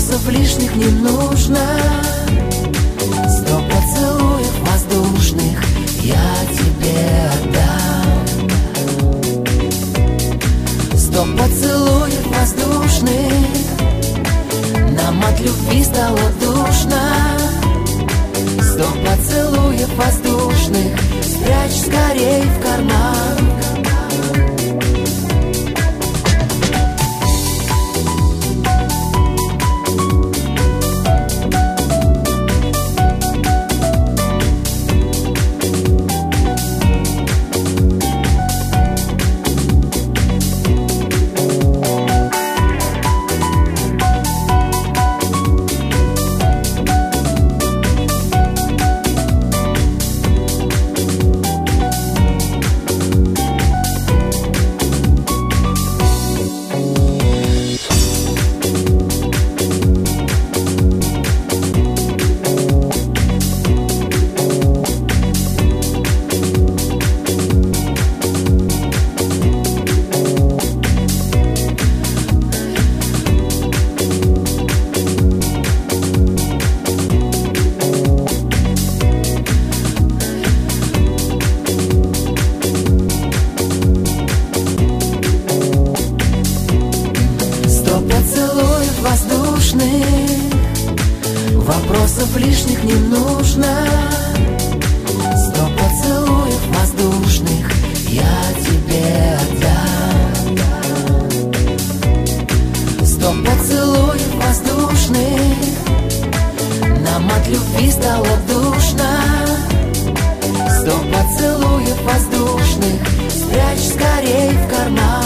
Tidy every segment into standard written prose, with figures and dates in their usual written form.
Вопросов лишних не нужно. 100 поцелуев воздушных я тебе отдам. 100 поцелуев воздушных. Нам от любви стало душно. 100 поцелуев воздушных спрячь скорей в карман. Вопросов лишних не нужно. 100 поцелуев воздушных я тебе отдам. 100 поцелуев воздушных. Нам от любви стало душно. 100 поцелуев воздушных спрячь скорей в карман.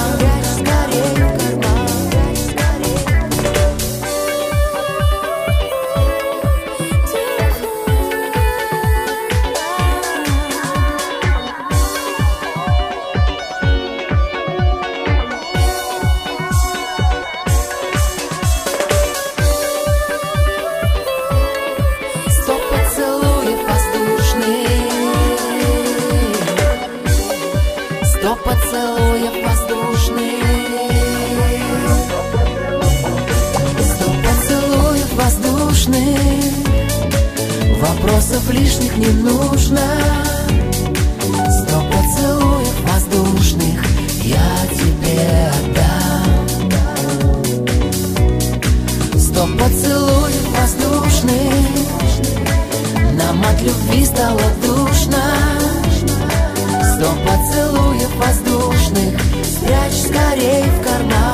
Поцелуев воздушных. 100 поцелуев воздушных. Вопросов лишних не нужно. 100 поцелуев воздушных я тебе отдам. 100 поцелуев воздушных. Нам от любви стало душно. 100 поцелуев воздушных спрячь скорей в карман.